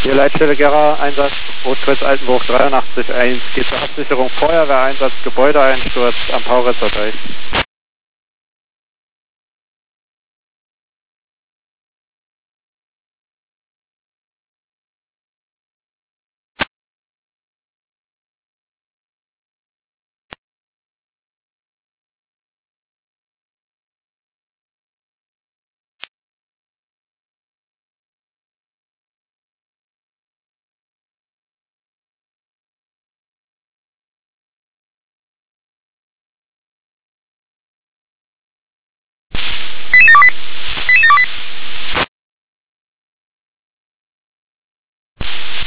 Hier Leitstelle Gera, Einsatz, Rotkreuz Altenburg 83-1, geht zur Absicherung, Feuerwehreinsatz, Gebäudeeinsturz am Pauritzer Deich.